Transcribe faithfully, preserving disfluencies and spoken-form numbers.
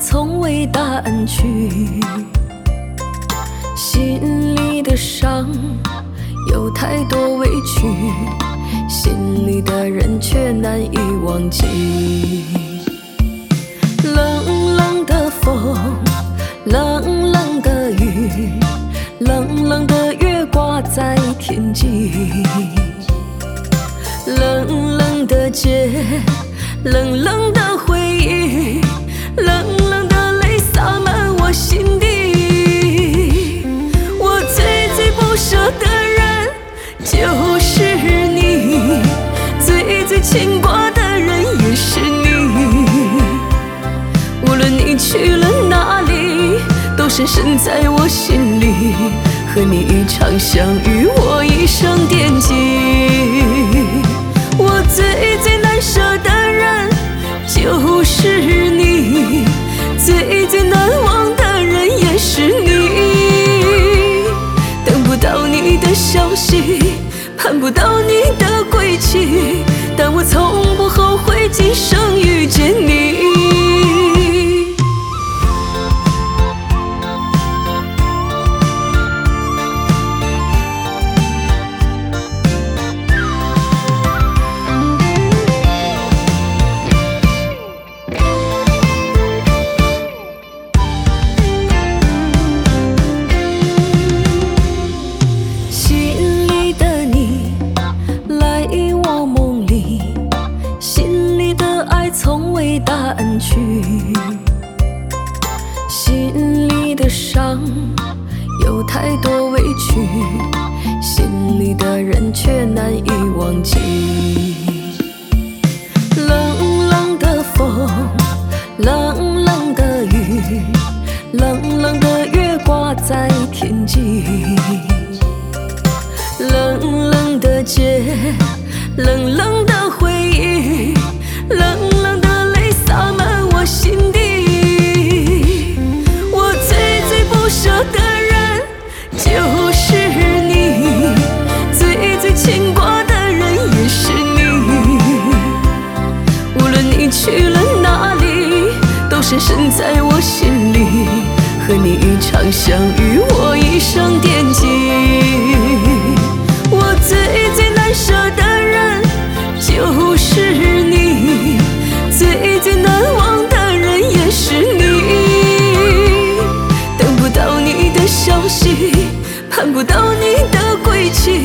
从未淡去，心里的伤有太多委屈，心里的人却难以忘记。冷冷的风，冷冷的雨，冷冷的月挂在天际，冷冷的街，冷冷的回忆，冷冷的泪洒满我心底。我最最不舍的人就是你，最最牵挂的人也是你。无论你去了哪里，都深深在我心里。和你一场相遇，我一生惦记。我最最难舍的人就是你，最最难忘的人也是你。等不到你的消息，盼不到你的归期，但我从不后悔今生遇见你。从未淡去，心里的伤有太多委屈，心里的人却难以忘记。冷冷的风，冷冷的雨，冷冷的月挂在天际，冷冷的街，冷冷的回忆，冷冷的泪洒满我心底。我最最不舍的人就是你，最最牵挂的人也是你。无论你去了哪里，都深深在我心里。和你一场相遇，我一生惦记。我最最难舍的人就是你，最最难忘的人也是你。等不到你的消息，盼不到你的归期，